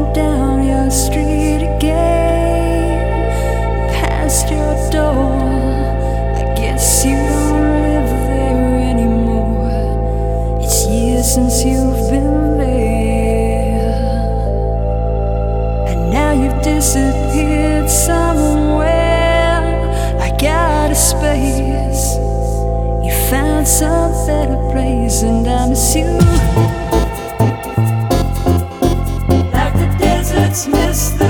down your street again, past your door. I guess you don't live there anymore. It's years since you've been there, and now you've disappeared somewhere. I got a space, you found some better place, and I miss you like the deserts miss the